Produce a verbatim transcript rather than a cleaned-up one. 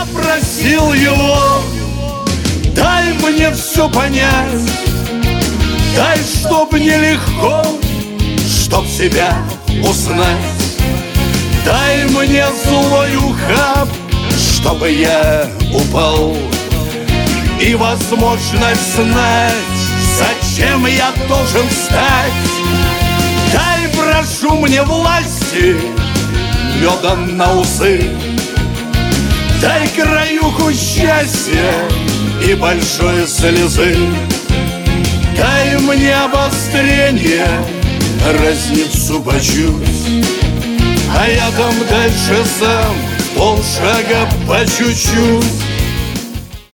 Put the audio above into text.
Я просил его: дай мне все понять, дай, чтоб нелегко, чтоб себя узнать. Дай мне злой ухаб, чтобы я упал, и возможность знать, зачем я должен стать. Дай, прошу, мне власти медом на усы, дай краюху счастья и большой слезы. Дай мне обострение, разницу почуть, а я там дальше сам полшага по чуть-чуть.